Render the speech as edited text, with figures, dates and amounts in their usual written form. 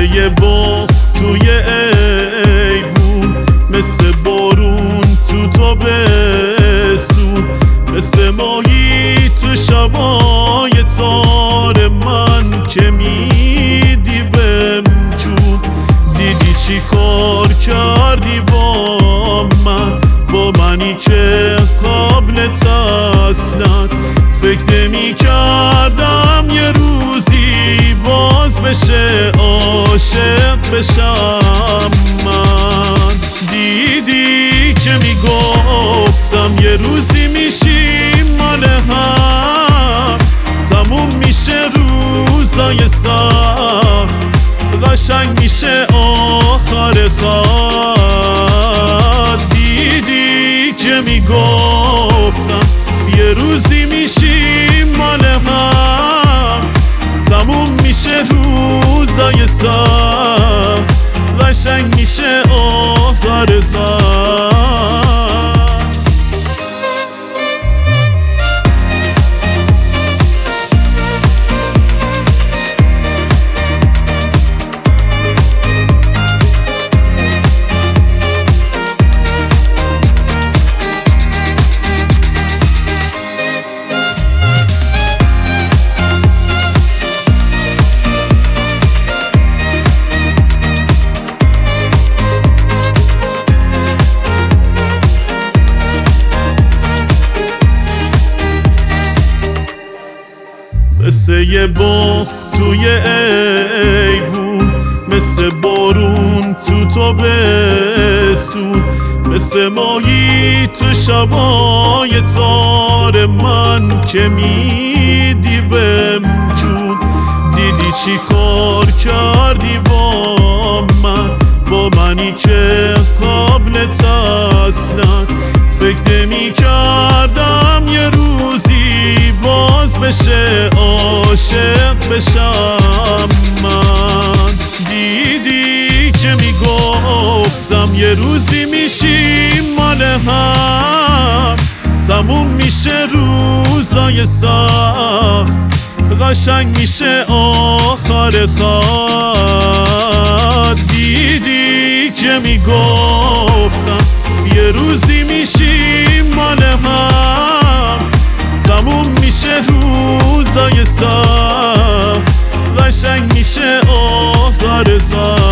یه باغ توی ایوون، مثل بارون تو تابستون، مثل ماهی تو شبای تار من که میدیبم جون. دیدی چی کار کردی با من، با منی که قبلت اصلا فکر نمی کردم یه روزی باز بشه عاشق بشم من. دیدی که میگفتم یه روزی میشیم مال هم، تموم میشه روزای سخت، قشنگ میشه آخر خط. دیدی که میگفتم یه روزی میشیم مال هم، تموم میشه روزای سخت، قشنگ میشه آخر خط. مثل یه باغ توی ایوون، مثل بارون تو تابستون، مثل ماهی تو شبای تار من که میدیبم جون. دیدی چی کار کردی با من، با منی که قبلت اصلا فکر نمی کردم یه روزی باز بشه عاشق بشم من. دیدی که میگفتم یه روزی میشیم مال هم، تموم میشه روزای سخت، قشنگ میشه آخر خط. دیدی که میگفتم یه روزی میشیم مال هم، تموم میشه روزای سخت، قشنگ میشه آخر خط.